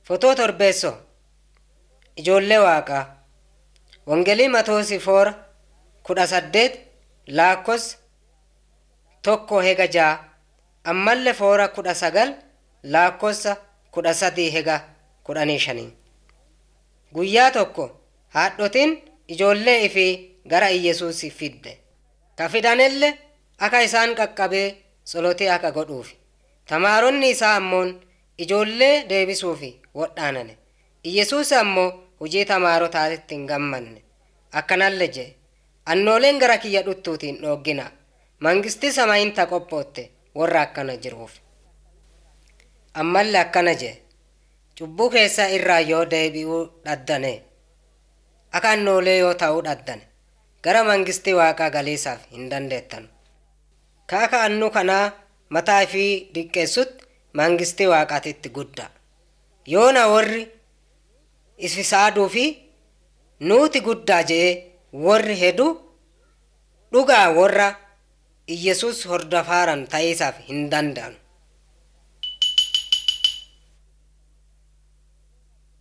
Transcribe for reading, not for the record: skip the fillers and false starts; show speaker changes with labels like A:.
A: Fotoo torbeessoo ijoollee waaqaa Wangeelii Matoosi 4:18 lakkoofsa 1-6 ammallee 4:19 lakkoofsa 13-15. Guyyaa tokko haadhotiin ijoollee ifii gara Iyyesuus fidde. Ka fidanelle akka isaan qaqqabee tsolotii akka godhuufi. Tamaaronni isaa ammoon ijoollee deebisuufi wodhaanane. Iyyesuus ammoo hojii tamaarotaatti hin gammanne. Akkanallee jedhe annooleen gara kiyya dhuttuutiin dhoggina. Mangisti samaayinta qophootte warra akkana jiruuf. Ammallee akkana jedhe cubbuu keessa irraa yoo deebi'uu dhaddane akka annoolee yoo ta'uu dhaddane gara mangisti waaqaa galiisaaf hin dandeettanu. Kaaka annu kanaa mataa fi diqqeessutti mangisti waaqaatitti guddaa. Yoona warri isisaaduu fi nuuti guddaa jedhee warri hedu dhugaa warra Iyyesuus hordofaaran ta'iisaaf hin danda'anu.